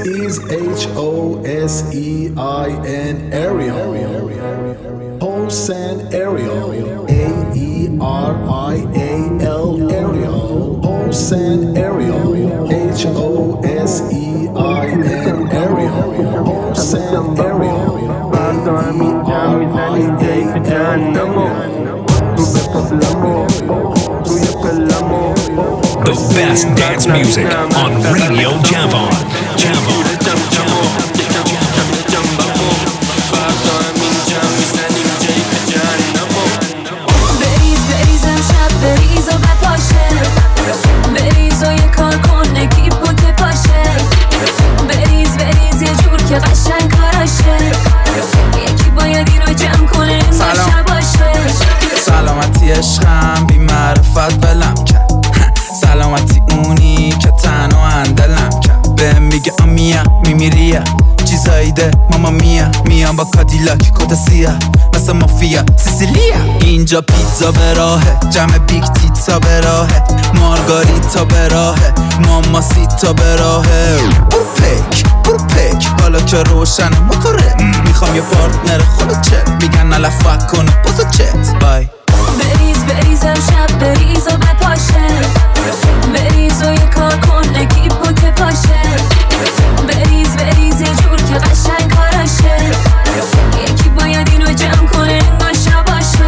is Hosein Ariel. Hosein Ariel. Arial Ariel. Hosein Ariel. Hosein Ariel. Hosein Ariel. The best dance music on Radio Javon. بریزم شب بریز و بپاشه بریز و یه کار کن نگیب بود که پاشه بریز یه جور که قشنگ کاراشه یکی باید اینو جمع کنه این باشه باشه سلامتی عشقم بی معرفت بلم کرد سلامتی اونی که تنها اندلم کرد به میگه آمیا میمیریا چیزایی ده ماما میا میام با کادیلاک کت سیاه مثل مافیا سیسیلیا اینجا پیتزا به راهه جمع بیگ تیتزا به راهه مارگاریتا به راهه ماماسیتا به راهه برو پک حالا که روشن موتوره میخوام یه پارتنر خودت چت میگن نلفت کنه بازو چت بای بریزم شب بریز و بپاشه بریز و یه کار کن نگیب بود که پاشه بریز یه جور که قشنگ کاراشه یکی باید اینو جمع کنه این باشه باشه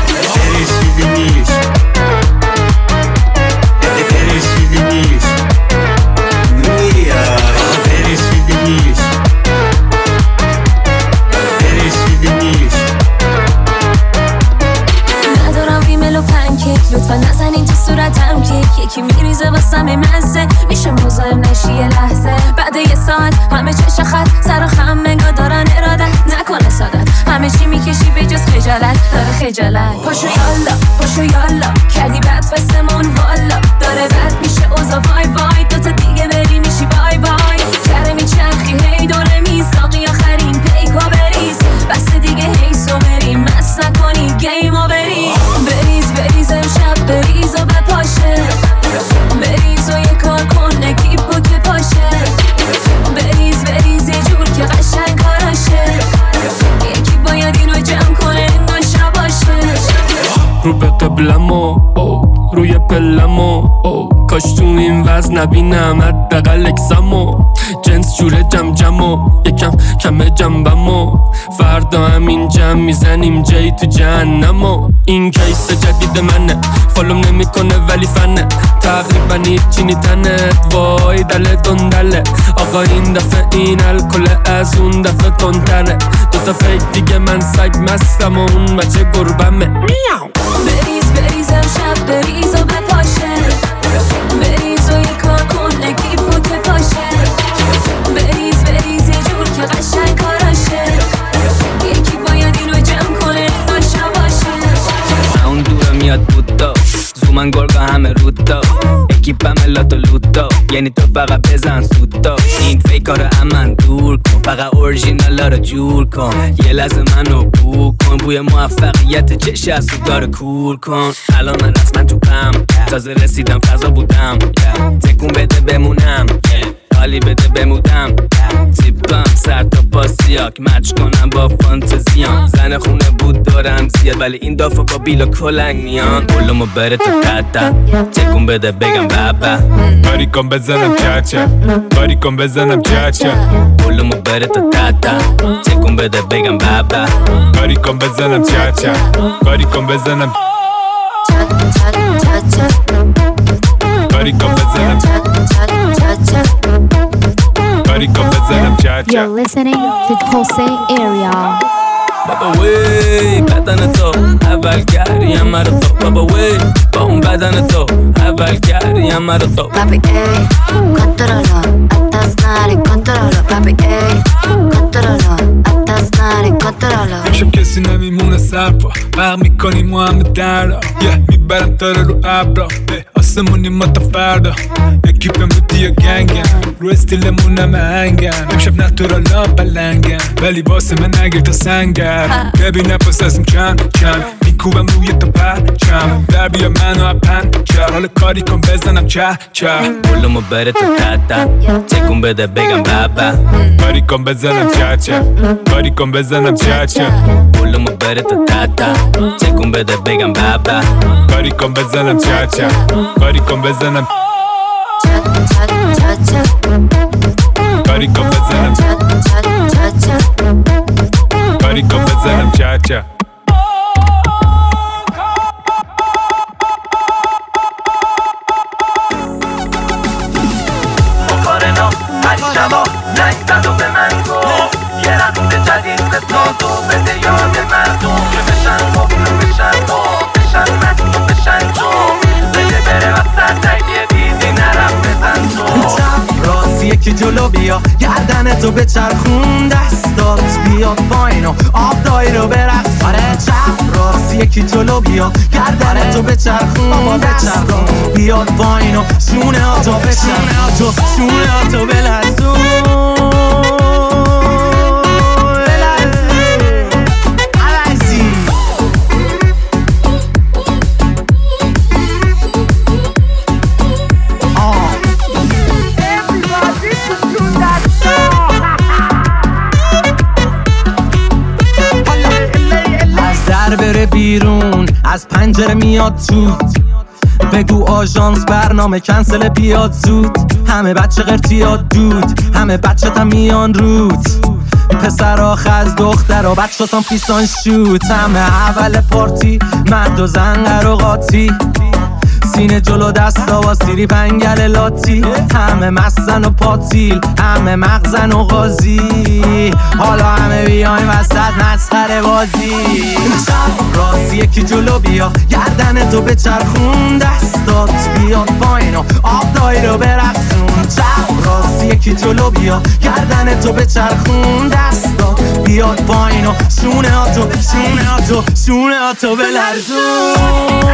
لطفا نزنین تو صورتم که یکی میریزه واسم مزه میشه مزاحم نشی یه لحظه بعد یه ساعت همه چش خط سر و خم نگاه دارن ارادت نکنه سادت همه چی میکشی به جز خجالت داره خجالت پاشو یالا کردی بد فستمون والا داره بد میشه اوزا وای دوتا دیگه بری میشی بای کره میچرخی هی دوره میساقی آخرین پیکا بریز بس دیگه هی سو بریم مست نکنی گیمو بریزم شب بریز و بپاشه بریز و یه کار کن نگیب بود که پاشه بریز یه جور که قشنگ کاراشه یکی باید اینو جمع کنه این باشه باشه رو به قبلمو روی پلمو کاش تو این وزن نبینم حداقل اکسمو جنس جوره جمجمو یکم کمه جنبمو فردا همین جمع میزنیم جایی تو جهنمو این کیس جدید منه فالوم نمیکنه ولی فنه تقریبا هیچی نیتنت وای دله دندله آقا این دفعه این الکل از اون دفعه تندتره دوتا پیک دیگه من سگ مستم و اون بچه گربمه میاو بریزم شب بریز و بپاشه بریز و یه کار کن نگیب بود که پاشه بریز یه جور که قشنگ کاراشه یکی باید اینو جمع کنه باشه اون دوره میاد بودا زومن گرگا همه رودا اکیپم لاتو لودا یعنی تو فقط بزن سودا این فیکارو امن دور کن فقط اورژینالا رو جور کن یه لحظه منو بو کن بوی موفقیت چش از داره کور کن الان من رسما تو پم تازه رسیدم فضا بودم تکون بده بمونم حالی بده بمودم تیپم سر تا پاسیاک مچ کنم با فانتزیام زن خونه بود دارم زیاد ولی این دافا با بیلا کلنگ میان کلومو بره تا تتا تکون بده بگم بابا باری کن بزنم چاچا باری کن بزنم چاچا کلومو بره تا تتا تکون بده بگم بابا باری کن بزنم چاچا باری کن بزنم باری کن بزنم باری کن بزنم چاچا You're listening to Hosein Ariel. بابا وی بدن تو اول کردیم مرا تو بابا وی با اون بدن تو اول کردیم مرا تو Papi ey, controlo, atas nari controlo Papi ey, controlo, atas nari controlo میشم کسی نمیمونه سرپا برق میکنیم محمد در را میبرم تاره رو ابرا واسمونیم ما تا فردا اکیپم رو دیا گنگم رو استیلمون همه هنگم امشب نتورالا بلنگم ولی واسه من نگیر تا سنگم ببین نفس ازم چند میکوبم روی تا پرچم در بیا منو اپنچر حالا کاری کن بزنم چه پولمو بره تو تتا تکون بده بگم بابا کاری کن بزنم چه کاری کن بزنم چه پولمو بره تو تتا تکون بده بگم بابا کاری کن بزنم چه کاری کن بزنم کاری کن بزنم کاری کن بزنم چه مقارنا هری شبا زنگ زد و به من گفت یه رقم جدید قسمت و بده یاد مردم که بشن مبلو بشن تو بشن مردم بشن تو بده بره وسط تایدیه دیدی نرم بزن تو چپ راست یکی جلو بیا گردن تو بچرخون دستات بیاد پایین و آب دایی رو برقص آره چپ راست یکی جلو بیا گردن تو بچرخون بابا بچرخون بیاد پایین و شونه ها تو بچرخون شونه ها تو بلرزون بره بیرون از پنجره میاد تو بگو آژانس برنامه کنسل بیاد زود همه بچه قرتیاد دود همه بچه تا میان رود پسرها خز دخترها بچه تام پیسان شوت همه اول پارتی مرد و زن قر و قاطی سینه جلو دستا و سیری پنگل لاتی همه مستن و پاتیل همه مغزن و غازی حالا همه بیایم وسط مسخره بازی چپ راست یکی جلو بیا گردن تو بچرخون دستات بیاد پایین و آب دایی رو برقصون چپ راست یکی جلو بیا گردن تو بچرخون دستات بیاد پایین و شونه ها تو بلرزون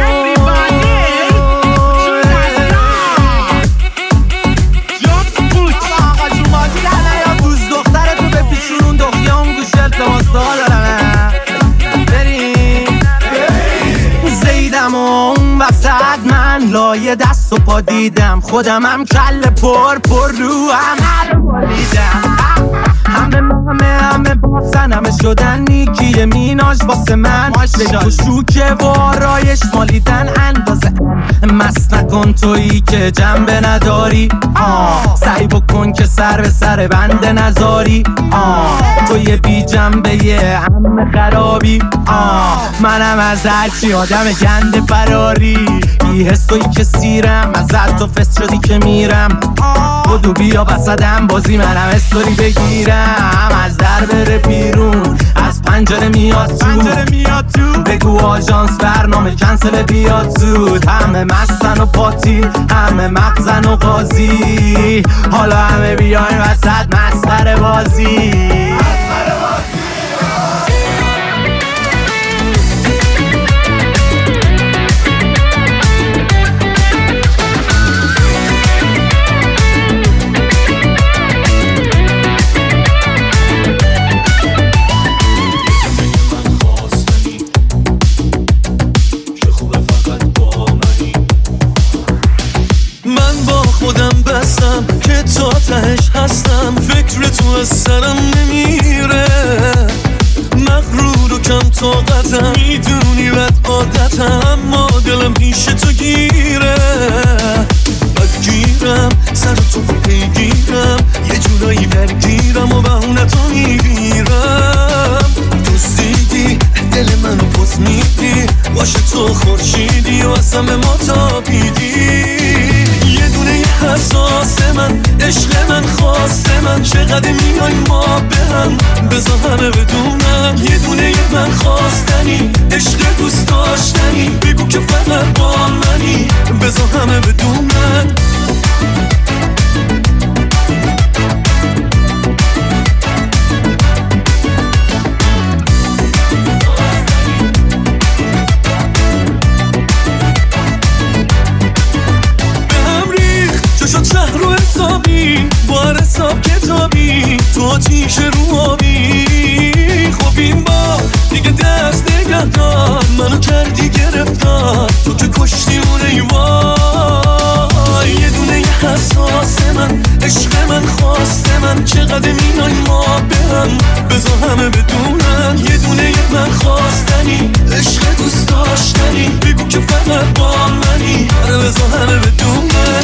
زیدم و اون وسط من لایه دست و پا دیدم خودم هم کل پر رو هم بالیدم همه باسن همه شدن نیکی میناش واسه من بگو شوکه و آرایش مالیدن اندازه مست نکن تویی که جنبه نداری سعی بکن که سر به سر بنده نذاری توی بی جنبه یه همه خرابی منم از هرچی آدم گنده فراری بی حسوی که سیرم از تو فست شدی که میرم بدو بیا وسطم بازی منم استوری بگیرم از در بره بیرون از پنجره میاد تو بگو آژانس برنامه کنسل بیاد زود همه مستن و پاتیل همه مغزن و غازی حالا همه بیاین وسط مسخره بازی که تا تهش هستم فکر تو از سرم نمیره مغرور و کم طاقتم میدونی بد عادتم اما دلم پیش تو گیره بدگیرم سر تو پیگیرم یه جورایی درگیرم و بهونه تو میگیرم دوستیدی دل منو پس میدی باشه تو خورشیدی و از همه ما تابیدی یه دونه حساس من عشق من خواست من چقدر میای ما به هم بذار همه بدونم یه دونه من خواستنی عشق دوست داشتنی بگو که فقط با منی بذار همه بدونم حسابی با حساب کتابی تو آتیش رو آبی خب این بار دیگه دست نگه دار منو کردی گرفتار تو که کشتی اون ایوای یه دونه یه حساس من عشق من خواست من چقدر مینای ما برم بذار همه بدونن یه دونه یه من خواستنی عشق دوست داشتنی بگو که فقط با منی آره بذار همه بدونن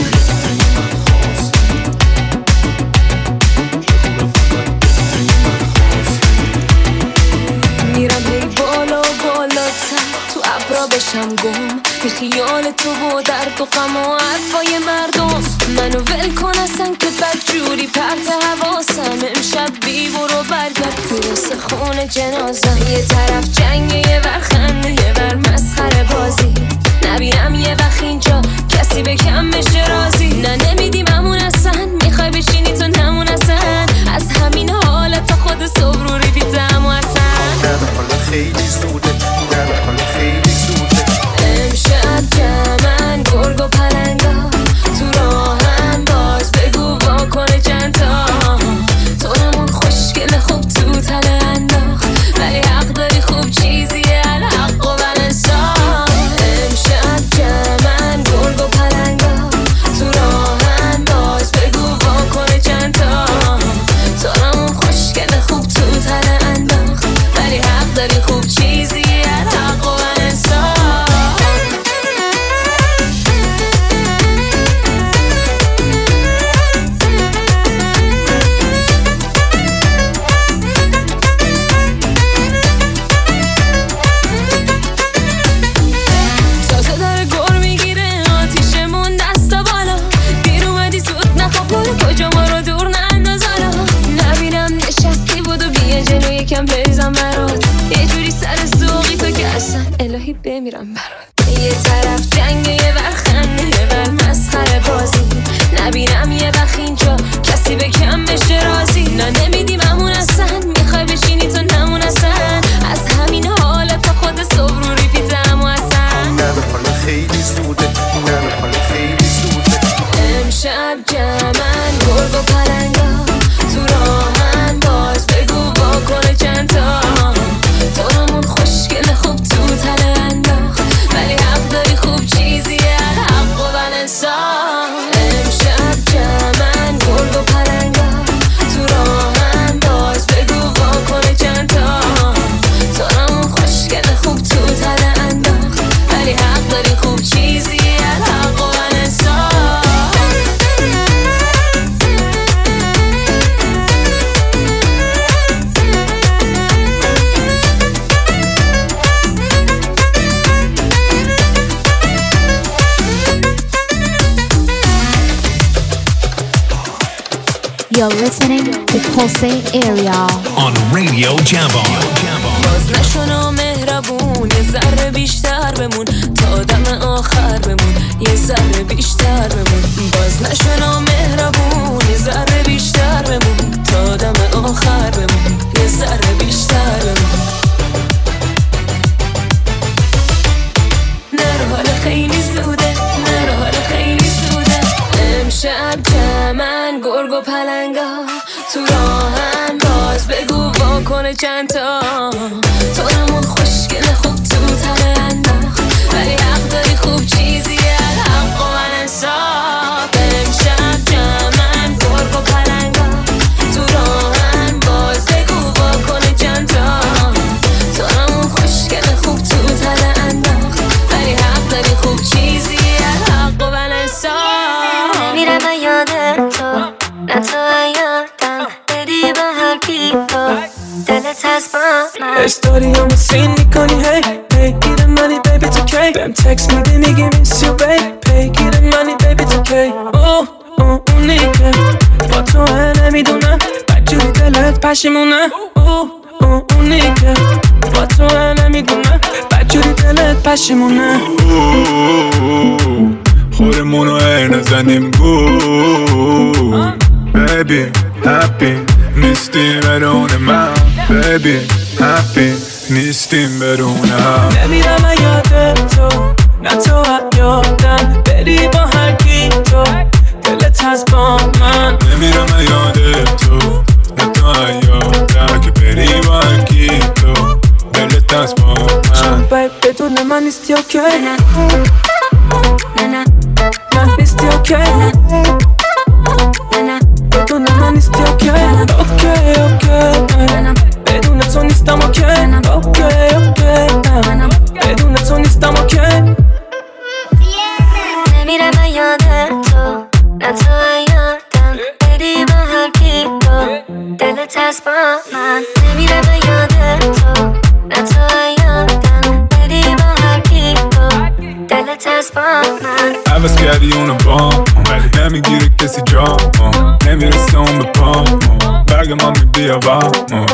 میرم هی بالا بالاتر تو ابرا بشم گم بی خیال تو و درد و غم و حرفای مردم منو ول کن اصلا که بدجوری پرت حواسم امشب بی برو برگرد میرسه خون جنازم یه طرف جنگه یه ور خنده یه ور مسخره بازی نبینم یه وقت اینجا کسی به کم بشه رازی نه نمیدیم همون اصلا میخوای بشینی تو نمون اصلا از همین حالت تا خود صبح رو ریپیتم و اصلا خیلی زوده خیلی زوده امشب جمعن گرگ و پلنگا تو راهن باز بگو واکنه چند تا تو نمون خوشگل خوب تو تله انداخت ولی حق داری خوب چیزیه الحق و بلنسا امشب جمعن گرگ و پلنگا تو راهن باز بگو واکنه چند تا تو نمون خوشگل خوب تو تله انداخت ولی حق داری خوب چیزیه الحق و بلنسا کجا ما رو دور ننداز حالا نبینم نشستی بودو بیا جلو یکم بریزم برات یه جوری سر سوقی تو که اصلا الهی بمیرم برات یه طرف جنگه یه ور خنده یه ور مسخره بازی نبینم یه وقت اینجا کسی به کم بشه رازی نه نمیدیم همون اصلا میخوای بشینی تو نمون اصلا از همین حالت تا خود صبح رو ریپیتم و اصلا نه حالا خیلی زوده نه حالا خیلی زوده امشب جمعن گرگ و پلنگا تو راهن باز بگو واکنه چند تا تو همون خوشگل خوب تو تله انداخت ولی حق داری خوب چیزیه الحق و بلنسا امشب جمعن گرگ و پلنگا تو راهن باز بگو واکنه چند تا تو همون خوشگل خوب تو تله انداخت ولی حق داری خوب چیزیه الحق و بلنسا You're listening to Pulse Area on Radio Jabon. باز نشونا مهربون یه ذره بیشتر بمون تا دم آخر بمون یه ذره بیشتر بمون باز نشونا مهربون یه ذره بیشتر بمون تا دم آخر بمون یه ذره بیشتر بمون نرو حالا خیلی زوده نرو حالا خیلی زوده امشب جمعن گرگ و پلنگا تو راهن باز بگو واکنه چند تا تو همون خوشگل خوب تو تله انداخت ولی حق داری خوب چیزیه الحق و بلنسا امشب جمعن گرگ و پلنگا تو راهن باز بگو واکنه چند تا تو همون خوشگل خوب تو تله انداخت ولی حق داری خوب چیزیه الحق و بلنسا میرم یاد تو نه تو یادم بری با هر کی تو دلت هست با من استوریامو سین میکنی هی پیگیر منی بیبی تو کی بهم تکس میدی میگی میس یو بی پیگیر منی بیبی تو کی اونی که با تو نمیدونم بدجوری دلت پشیمونه اونی که با تو نمیدونم بدجوری دلت پشیمونه خورمونو ار نزنیم بود Baby, happy نیستیم بدون من Baby, happy نیستیم بدون هم نمیرم یاد تو نه تو یادم بری با هر کی تو دلت هست با من نه نیستی اوکی بدون من نیستی اوکی بدون تو نیستم اوکی بدون تو نیستم اوکی نمیرم یاد تو نه تو یادم بری با هر کی تو دلت هست با من نمیرم یاد تو نه تو یادم بری با هر کی تو دلت هست با من عوض کردی اونو بام ولی نمیگیره کسی جام نمیرسه اون به پام برگ ما میبیا واموس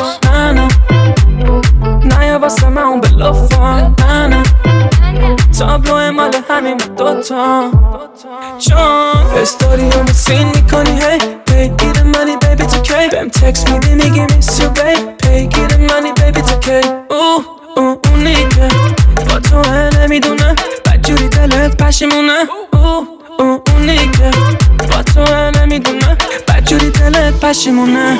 نه یا واسه من اون بلافم نه تابلوه مال همین دوتا چون استوری همو سین میکنی هی پیگیر منی بیبی تو کی بهم تکس میدی میگی میس یو بیب پیگیر منی بیبی تو کی اونی که با تو نمیدونه بدجوری دلت پشیمونه اونی که با تو نمیدونه بدجوری دلت پشیمونه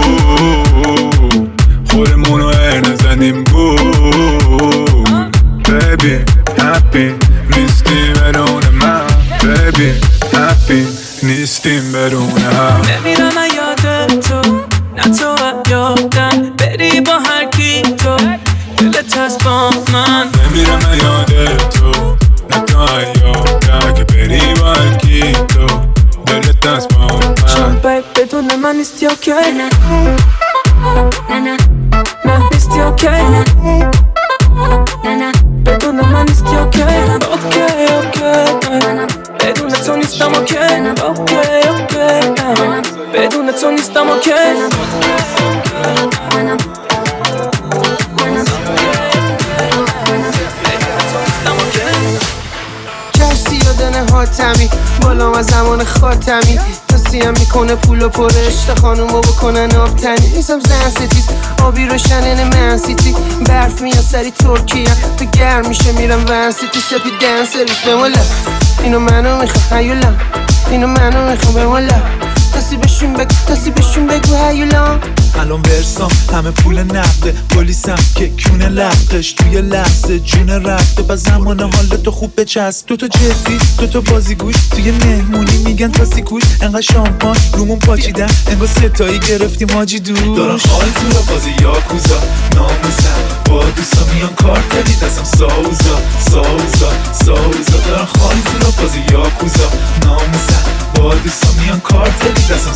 خودمونو ار نزنیم بود Baby, happy نیستیم بدون من Baby, happy نیستیم بدون هم نمیرم یاد تو نه تو یادم بری با هر کی تو دلت هست با من نمیرم یاد تو نه تو یادم که بری با هر کی تو دلت هست با من چون بیب بدون من نیستی اوکی نه نیستی اوکی بدون من نیستی اوکی بدون تو نیستم اوکی بدون تو نیستم اوکی کشتی یادنه حاتمی بالام از زمان خاتمی سیم میکنه پول و پر عشق خانومو بکنن آبتنی نیستم زن ستیز آبی روشنن من سیتی برف میان سری ترکیه تو گرم میشه میرم ون سیتی سپی دن سرویس بمالا اینو منو میخوام هیولا اینو منو میخوام بمالا کسی بهشون بگو هیولا الان ورسام همه پول نقده پلیسم که کونه لقش توی لحظه جون رفته با زمان حالتو خوب بچسب دوتا جدی دوتا بازیگوش توی مهمونی میگن تاسی کوش انقدر شامپان رومون پاچیدن انگار ستایی گرفتیم حاجی دور دارم حال تو را بازی یاکوزا ناموسم با دوستا میان کارتلی دستم ساوزا دارم حال تو را بازی یاکوزا ناموسم با دوستا میان کارتلی دستم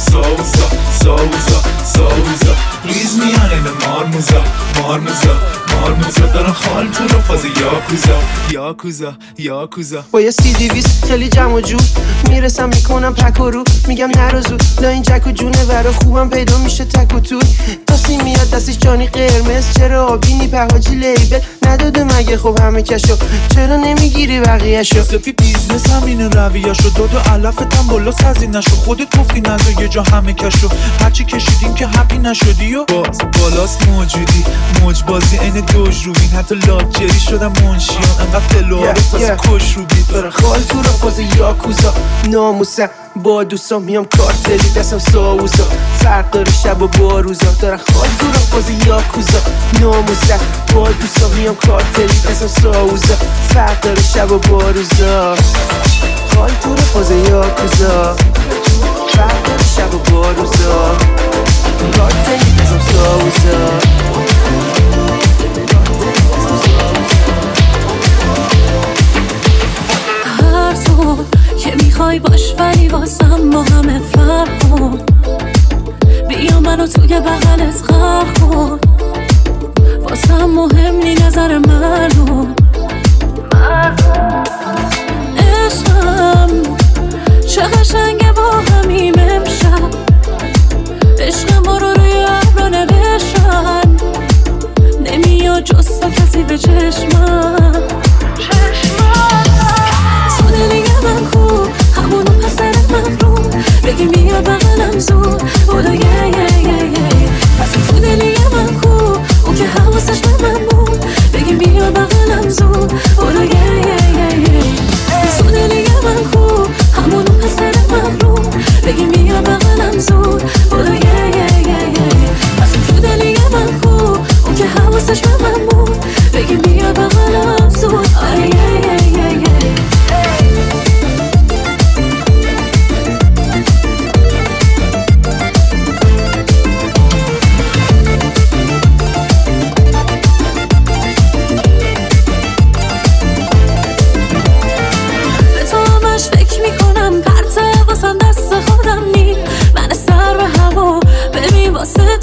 ساوزا ریز میان این مارموزا دارم حال تو را فاز یاکوزا با یه CD-20 خیلی جمع و جور میرسم میکنم پک و رو میگم نرو زود لا این جک و جونه ورا خوبم پیدا میشه تک و توی تاسی میاد دستش جانی قرمز چرا آبینی پهاجی لیبل نداده مگه خب همه کشو چرا نمیگیری بقیهشو سپی بیزنس همینه رویه‌شو داد و علفتم بالا سازی نشو خودت گفتی نذار یه جا همه کشو هرچی کشیدیم که هپی نشدی و باز بالاست موجودی موج بازی این دوج رو بین حتی لاکچری شدم منشیان انقدر فلواره تازه کش رو بید برای خال تو را فاز یاکوزا ناموسم با دوستان میام کارتلی دستم ساوزا فرق داره شب و با روزا دارم خال تو را فاز یاکوزا ناموسم با دوستان میام کارتلی دستم ساوزا فرق داره شب و با روزا خال تو را فاز یاکوزا فرق داره شب و با روزا کارتلی دستم ساوزا هر تو که میخوای باش ولی واسم با همه فرق کن بیا منو توی بغلت غرق کن واسم مهم نی نظر مردم عشقم چه قشنگه با همیم امشب عشق ما رو روی ابرا نوشتن نمیاد جز تا کسی به چشمم تو دلیه من کو همونو پسرت مغروم بگی بیا بغلم زود اولا پس تو دلیه من کو اون که حواسش به من بود بگی بیا بغلم زود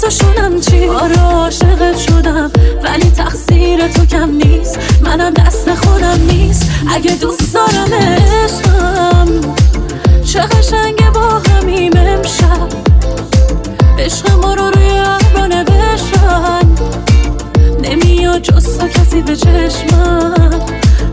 شدم چی؟ آره عاشقت شدم ولی تقصیر تو کم نیست، منم دست خودم نیست. اگه دوست دارم عشقم چه قشنگه با همیم امشب، عشق ما رو روی ابرا نوشتن، نمیاد جز تو کسی به چشمم.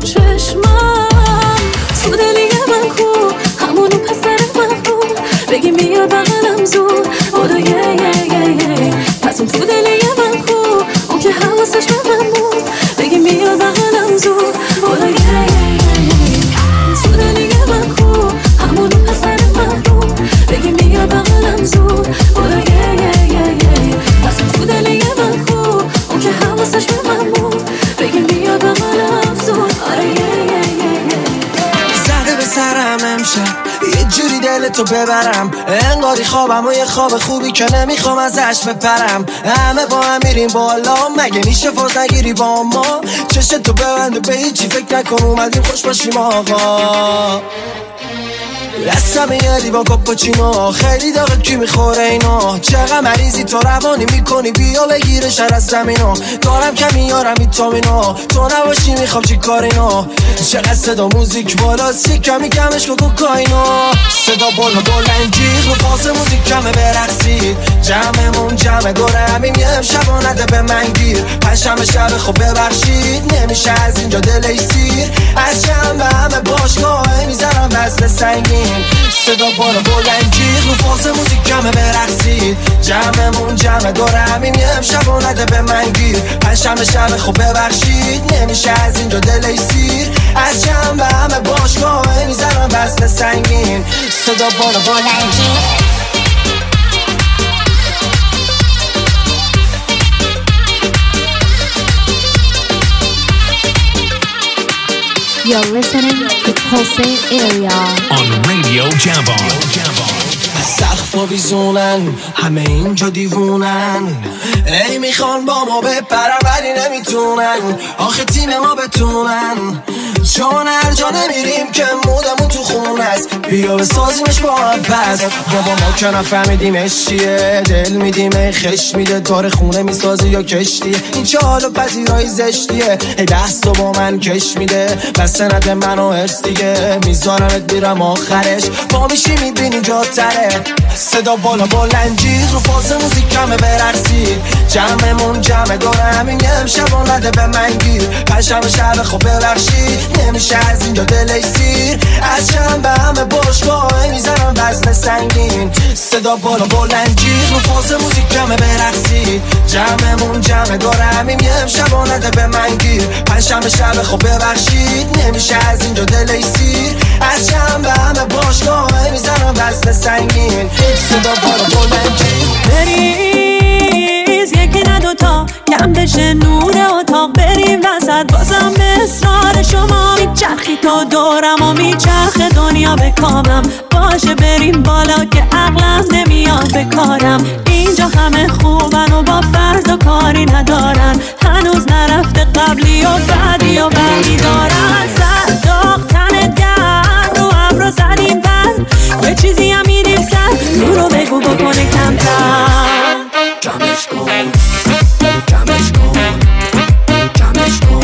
تو دلی من کو همونو پسر مغرور، بگی میاد بغلم زور بودو یه پس اون تو دلی من کو اون که حواسش به من بود، بگی میاد بغلم زور بودو یه تو دلی من کو همونو پسر مغرور، بگی میاد بغلم زور بودو یه پس اون تو دلی من کو اون که حواسش به من بود، بگی میاد بغلم زور. آره سرم امشب یه جوری دلتو ببرم، انگاری خوابم و یه خواب خوبی که نمیخوام ازش بپرم. همه با هم میریم بالا، مگه میشه فاز نگیری با ما؟ چشتو ببند و به هیچی فکر نکن، اومدیم خوش باشیم آقا. دستم یه لیوان کاپوچینو، خیلی داغه کی میخوره اینا؟ چقدر مریضی تو روانی میکنی، بیا بگیره شر از زمینو. دارم که میارم ویتامینو، تو نباشی میخوام چی کار اینا؟ چقدر صدا موزیک بالاست، کمی کمش که کوکائینو. صدا بالا بلند جیغ رو فاز موزیک کمه برقصید، جمعمون جمع دوره همیم یه امشب و نده به من گیر. پنجشنبه شب خب ببخشید نمیشه از اینجا دلی سیر، از شنبه همه باشگاه میزنم وزن سنگین. صدا بالا بلند جیغ رو فاز موزیک کمه برقصید، جمعمون جمع دوره همیم یه امشب و نده به من گیر. پنجشنبه شب خب ببخشید نمیشه از اینجا دلی سیر، از شنبه همه باشگاه میزنم وزن سنگین. صدا بالا بلند جیغ You're listening to Pulse Area on Radio Java. سقفا بیزونن همه اینجا دیوونن، ای میخوان با ما بپرن ولی نمیتونن، آخه تیم ما بتونن، چون هر جا نمیریم که مودمون تو خون است. بیا بسازیمش با هم پس، بابا ما که نفهمیدیمش چیه، دل میدیم ای خش میده، داره خونه میسازی یا کشتیه، این چه حال و پذیرایی زشتیه، ای دستو با من کش میده، بس نده منو هرس دیگه، میذارمت میرم آخرش، با میشی میبینی جا تره. صدا بالا بلند جیغ رو فاز موزیک کمه برقصید، جمعمون جمع دوره همین یه امشب و نده به من گیر. پنجشنبه شب خب ببخشید نمیشه از اینجا دلی سیر، از شنبه همه باشگاه میزنم وزن سنگین. صدا بالا بلند جیغ رو فاز موزیک کمه برقصید، جمعمون جمع دوره همین یه امشب و نده به من گیر. پنجشنبه شب خب ببخشید نمیشه از اینجا دلی سیر، از شنبه همه باشگاه میزنم وزن سنگین. صدا بالا بلند جیغ بریز یکی نه دوتا کم بشه نور اتاق، بریم وسط بازم به اصرار شما میچرخی تا دورم و میچرخه دنیا به کامم، باشه بریم بالا که عقلم نمیاد به کارم. اینجا همه خوبن و با فردا کاری ندارن، هنوز نرفته قبلی و بعدی و بعدی دارن. سر داغ تنت گرم رو ابرا زدیم بر، یه چیزی هم میدیم سر رو رو بگو بکنه کمتر. جمعش کن جمعش کن جمعش کن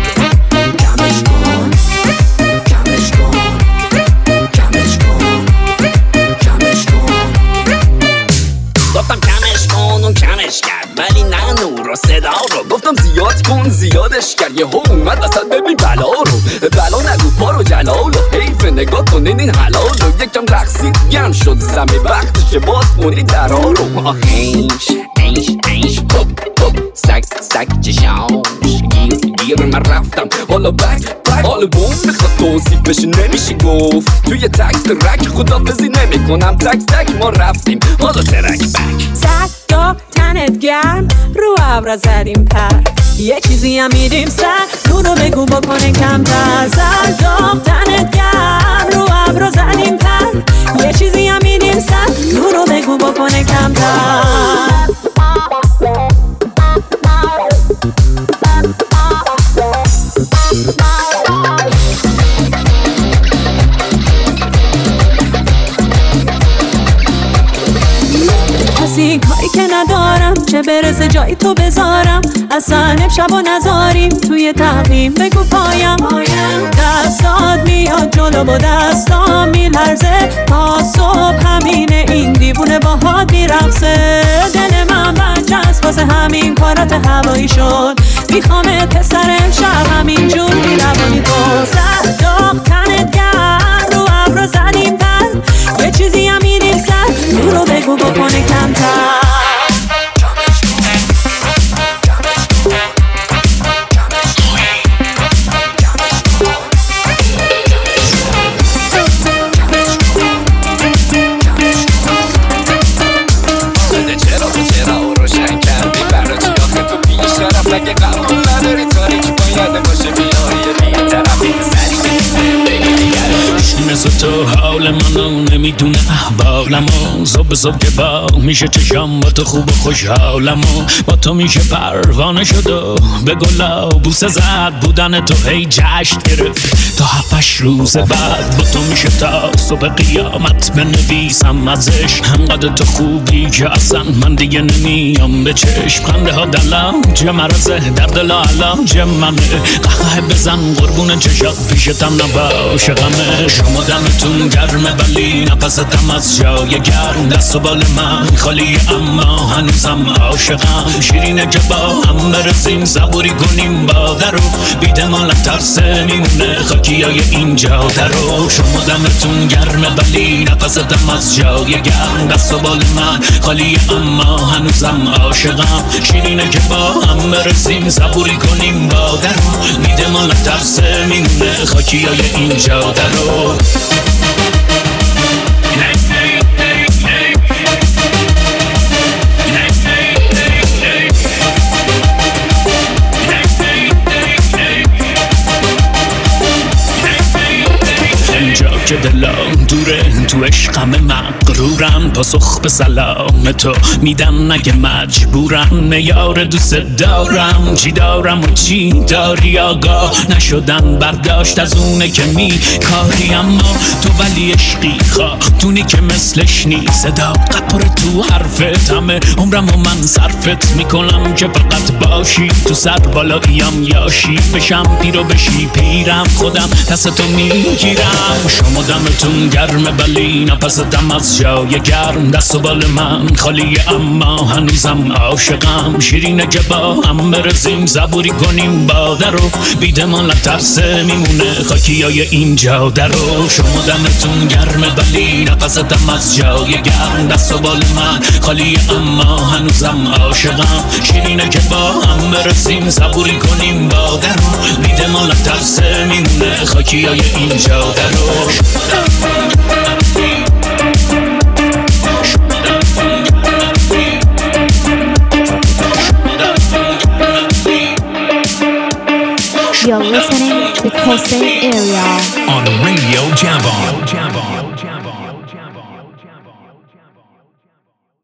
جمعش کن جمعش کن جمعش کن جمعش کن. گفتم کمش کن اون کمش کرد ولی نه نور و صدا رو، گفتم زیاد کن زیادش کرد یه اومد وسط ببین بلا رو، بلا نگو پارو جلالو، حیف نگاه کنین این حلالو. یکم رقصید گرم شد زمین وقتشه باز کنید درها رو. آخینش اینش اینش هپ هپ سک سک چشاش گیر من رفتم حالا بک حالا بوم میخواد توصیفش نمیشه گفت، توی تک ترک خدافزی نمی کنم، تک تک ما رفتیم حالا ترک بک. سگ تنت گرم رو ابرا زدیم پر، یه چیزی هم میدیم سر رو رو بگو بکنه کمتر. سگ تنت گرم رو ابرا زدیم پر، یه چیزی هم میدیم سر رو رو بگو بکنه کمتر. کسی کاری که ندارم جای تو بذارم اصلا امشب و نذاریم توی تقویم بگو پایم دستات میاد جلو با دستام میلرزه تا صبح همینه این دیوونه باهات میرقصه دل من برجست واسه همین کارات هوایی شد میخوامت پسر امشب همین جور میلوانی تو سر داغ تنت گرد رو ابرو زدیم پر یه چیزی هم میریم سر تو رو بگو بکنه کمتر اگه قبول نداری تاریکی باید باشه بیاری یه طرفی مثل تو حال منو نمیدونه احوالمو صبح صبح که با میشه چشم با تو خوب و خوشحالمو با تو میشه پروانه شد و به گلا بوسه زد بودن تو هی جشن گرفت تا 7 روز بعد با تو میشه تا صبح قیامت بنویسم ازش همقدر تو خوبی که اصلا من دیگه نمیام به چشم خنده ها دلم چه مرزه در دل علاج منه قهقه بزن قربون چشات پیشتم نباشه غمه شما دمتون گرمه ولی نفستم از جای گرم دست و بال من خالیه اما هنوزم عاشقم شیرینه که با هم برسیم صبوری کنیم باده رو بیده مال ترسه میمونه خاکیای این جاده رو شما دمتون گرمه ولی نفستم از جای گرم دست و بال من خالیه اما هنوزم عاشقم شیرینه که با هم برسیم صبوری کنیم باده رو بیده مال ترسه میمونه خاکیای این جاده رو که دلم دوره تو عشقم مغرورم پاسخ به سلام تو میدم نگه مجبورم میار دوست دارم چی دارم و چی داری آگاه نشدن برداشت از اونه که کاری اما تو ولی عشقی خاتونی که مثلش نیست صداقت پر تو حرفت همه عمرم و من صرفت میکنم که فقط باشی تو سر بالاییم یاشی بشم پیرو بشی پیرم خودم دست تو میگیرم شما دمتون گرمه ولی نفستم از جای گرم دست و بال من خالیه اما هنوزم عاشقم شیرینه که با هم برسیم صبوری کنیم باده رو بیده ما نترسه میمونه خاکیای این جاده رو شما دمتون گرمه ولی نفستم از جای گرم دست و بال من خالیه اما هنوزم عاشقم شیرینه که با هم برسیم صبوری کنیم باده رو بیده ما نترسه میمونه خاکیای این جاده رو You're listening to Jose Ariel on Radio Java.